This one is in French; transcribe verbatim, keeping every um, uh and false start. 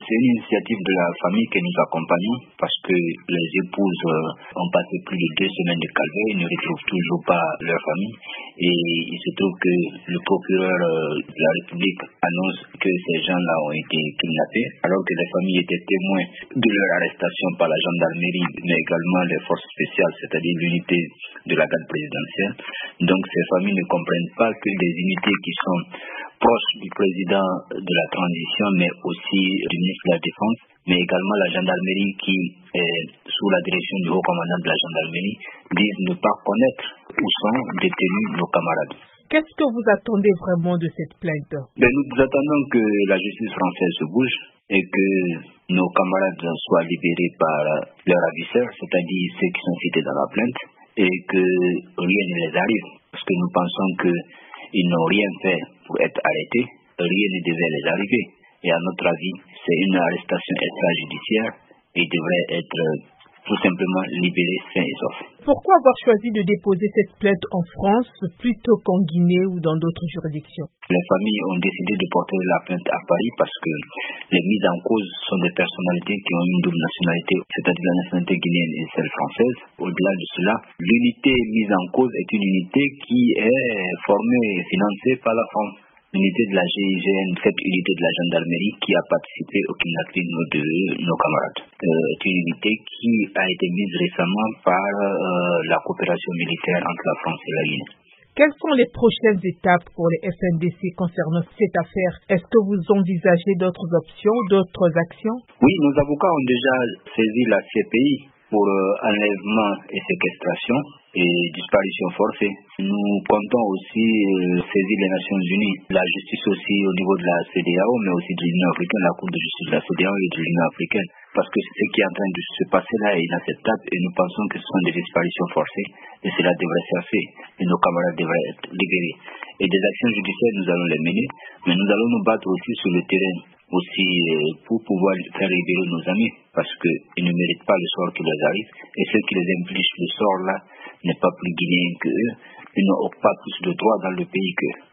C'est une initiative de la famille que nous accompagnons parce que les épouses euh, ont passé plus de deux semaines de calvaire, ils ne retrouvent toujours pas leur famille et il se trouve que le procureur euh, de la République annonce que ces gens-là ont été kidnappés alors que les familles étaient témoins de leur arrestation par la gendarmerie mais également les forces spéciales, c'est-à-dire l'unité de la garde présidentielle. Donc ces familles ne comprennent pas que des unités qui sont proches du président de la transition mais aussi du ministre de la Défense, mais également la gendarmerie qui est sous la direction du haut commandant de la gendarmerie, disent ne pas connaître où sont détenus nos camarades. Qu'est-ce que vous attendez vraiment de cette plainte? Ben, nous attendons que la justice française se bouge et que nos camarades soient libérés par leur ravisseur, c'est-à-dire ceux qui sont cités dans la plainte, et que rien ne les arrive, parce que nous pensons qu'ils n'ont rien fait pour être arrêtés, rien ne devait les arriver. Et à notre avis, c'est une arrestation extrajudiciaire et devrait être tout simplement libéré sain et sauf. Pourquoi avoir choisi de déposer cette plainte en France plutôt qu'en Guinée ou dans d'autres juridictions? Les familles ont décidé de porter la plainte à Paris parce que les mises en cause sont des personnalités qui ont une double nationalité, c'est-à-dire la nationalité guinéenne et celle française. Au-delà de cela, l'unité mise en cause est une unité qui est formée et financée par la France. L'unité de la G I G N, cette unité de la gendarmerie qui a participé au kidnapping de nos camarades. Euh, c'est une unité qui a été mise récemment par euh, la coopération militaire entre la France et la Guinée. Quelles sont les prochaines étapes pour les F N D C concernant cette affaire? Est-ce que vous envisagez d'autres options, d'autres actions? Oui, nos avocats ont déjà saisi la C P I pour euh, enlèvement et séquestration et disparition forcée. Nous comptons aussi euh, saisir les Nations Unies, la justice aussi au niveau de la C D A O, mais aussi de l'Union africaine, la Cour de justice de la C D A O et de l'Union africaine, parce que ce qui est en train de se passer là est inacceptable et nous pensons que ce sont des disparitions forcées et cela devrait cesser et nos camarades devraient être libérés. Et des actions judiciaires, nous allons les mener, mais nous allons nous battre aussi sur le terrain aussi pour pouvoir faire libérer nos amis parce qu'ils ne méritent pas le sort qui leur arrive et ceux qui les infligent le sort là n'est pas plus guinéen qu'eux, ils n'ont pas plus de droits dans le pays qu'eux.